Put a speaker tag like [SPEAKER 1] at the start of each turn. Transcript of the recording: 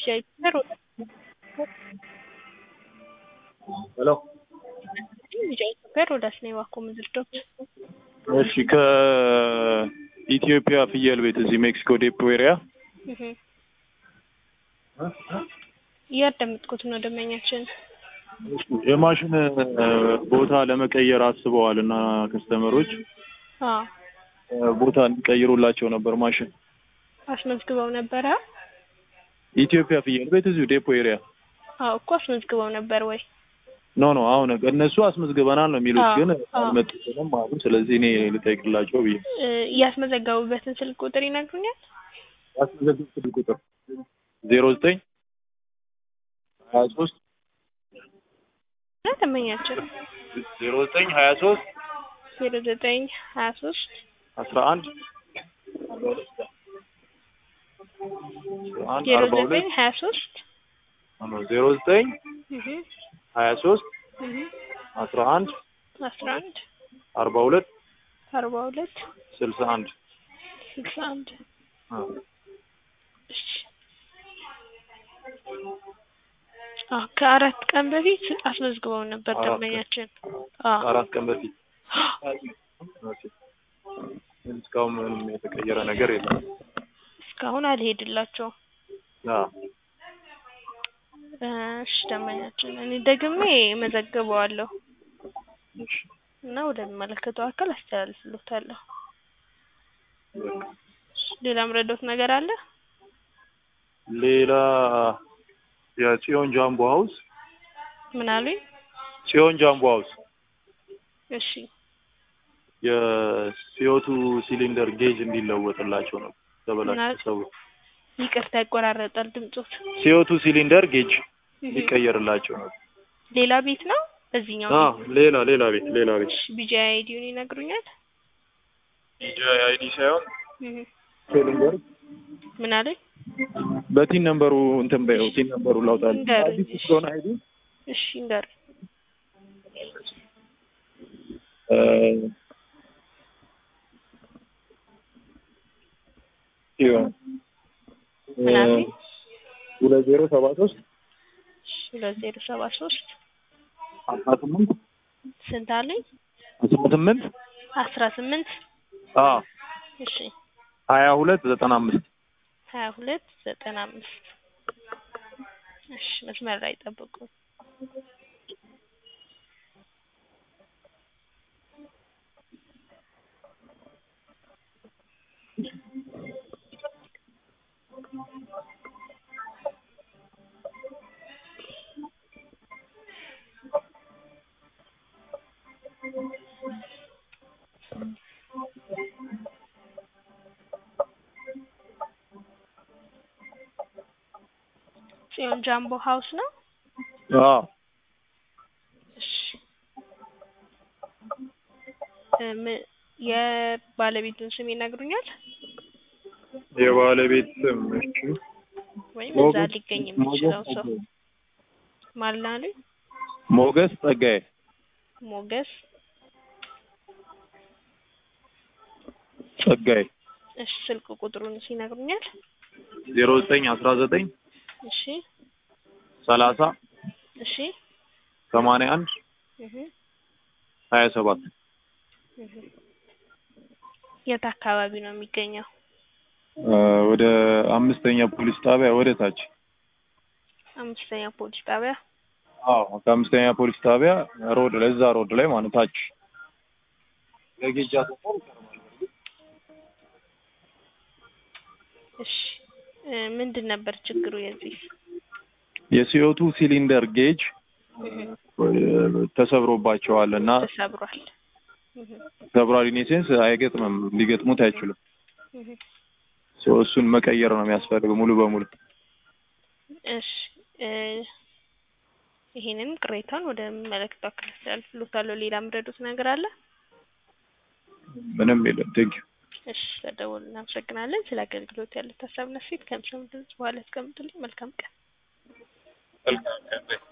[SPEAKER 1] ቢሻይር
[SPEAKER 2] ሄሎ
[SPEAKER 1] ቢሻይር ወዳስ ነው ዋኮ ምዝርዶት
[SPEAKER 2] እሺ ከኢትዮጵያ ፍየል ቤት እዚህ ሜክሲኮ ዴፖ ኤሪያ
[SPEAKER 1] ያደምጥኩት ነው ደመኛችን
[SPEAKER 2] የማሽን ቦታ ለመቀየር አስበዋልና ከስተመሮች ቦታ እንቀይሩላቸው ነበር ማሽን
[SPEAKER 1] አስመዝግበው ነበር
[SPEAKER 2] ኢትዮጵያ ፍየል ቤት እዚህ ዴፖ ኤሪያ
[SPEAKER 1] እኮ አስመዝግበው ነበር ወይ
[SPEAKER 2] ኖ አሁን እነሱ አስመዝግበናል ነው የሚሉት ግን አልመጡም ማለት ስለዚህ እኔ ልጠይቅላቸው ብዬ
[SPEAKER 1] ያስመዘገቡበትን ስልክ ቁጥር ይነግሩኛል
[SPEAKER 2] ያስመዘገቡት ስልክ ቁጥር 09 23
[SPEAKER 1] ደመኛችን
[SPEAKER 2] 0923
[SPEAKER 1] 0923
[SPEAKER 2] 11
[SPEAKER 1] 0923
[SPEAKER 2] 23 11 42 61
[SPEAKER 1] ከአራት ቀን በፊት አስመዝግበው ነበር ደመኛችን
[SPEAKER 2] አራት ቀን በፊት እስካሁን ምንም የተቀየረ ነገር የለም
[SPEAKER 1] እስካሁን አልሄድላቸው እሺ ደመኛችን እኔ ደግሜ መዘግበዋለሁ እና ወደሚመለከተው አካል አስተላልፍልዎታለሁ ሌላ ምረዶት ነገር አለ
[SPEAKER 2] ሌላ የጽዮን ጃምቦ ሃውስ
[SPEAKER 1] ምን አሉኝ
[SPEAKER 2] ጽዮን ጃምቦ ሃውስ
[SPEAKER 1] እሺ
[SPEAKER 2] የሲኦቱ ሲሊንደር ጌጅ እንዲለወጥላቸው ነው ተበላሽተው
[SPEAKER 1] ይቅርታ ያቆራረጣል ድምጾት
[SPEAKER 2] ሲኦቱ ሲሊንደር ጌጅ ሊቀየርላቸው ነው
[SPEAKER 1] ሌላ ቤት ነው በዚህኛው
[SPEAKER 2] ሌላ ቤት
[SPEAKER 1] ቢጂአይ አይዲውን ይነግሩኛል
[SPEAKER 2] ቢጂአይ አይዲ ሳይሆን ሲሊንደር
[SPEAKER 1] ምን አለ
[SPEAKER 2] በቲን ነምበሩ እንትን በይው ቲን ነምበሩ ላውጣል አዲስ ስለሆነ አይዲ
[SPEAKER 1] እሺ እንገር ምን አለ
[SPEAKER 2] 2073
[SPEAKER 1] 2073
[SPEAKER 2] 18
[SPEAKER 1] ስንት አለኝ
[SPEAKER 2] 18
[SPEAKER 1] እሺ
[SPEAKER 2] 2295
[SPEAKER 1] እሺ መስመር ላይ ጠብቁ ጽዮን ጃምቦ ሃውስ ነው እሺ የባለቤቱን ስም ይነግሩኛል
[SPEAKER 2] የባለቤት ስም እሺ
[SPEAKER 1] ወይም እዛ ሊገኝ የሚችለው ሰው ማልናሉ
[SPEAKER 2] ሞገስ ጸጋዬ
[SPEAKER 1] እሺ ስልክ ቁጥሩን ይነግሩኛል
[SPEAKER 2] 0919
[SPEAKER 1] እሺ
[SPEAKER 2] 30
[SPEAKER 1] እሺ
[SPEAKER 2] 81 27
[SPEAKER 1] የት አካባቢ ነው የሚገኘው
[SPEAKER 2] ወደ አምስተኛ ፖሊስ ጣቢያ ወደ ታች
[SPEAKER 1] አምስተኛ ፖሊስ ጣቢያ
[SPEAKER 2] ከአምስተኛ ፖሊስ ጣቢያ ሮድ ላይ ማለት ታች ለጌጃ ተቆም
[SPEAKER 1] እሺ ምንድን ነበር ችግሩ
[SPEAKER 2] የሲኦቱ ሲሊንደር ጌጅ ተሰብሮባቸዋልና ተሰብሯል ኢኔሴንስ አይገጥምም ሊገጥሙት አይችሉም እሱን መቀየር ነው የሚያስፈልገው ሙሉ በሙሉ
[SPEAKER 1] እሺ ይሄንን ቅሬታን ወደ መለክቱ አክለል ፍሉታለው ሌላ ምረዱት ነገር አለ
[SPEAKER 2] ምንም የለም ቴንኪው
[SPEAKER 1] እሺ ለደወል እናመሰግናለን ስለ አገልግሎት ያለው ሐሳብና ፊት ከምሰም ድምጽ በኋላ አስቀምጡልኝ መልካም ቀን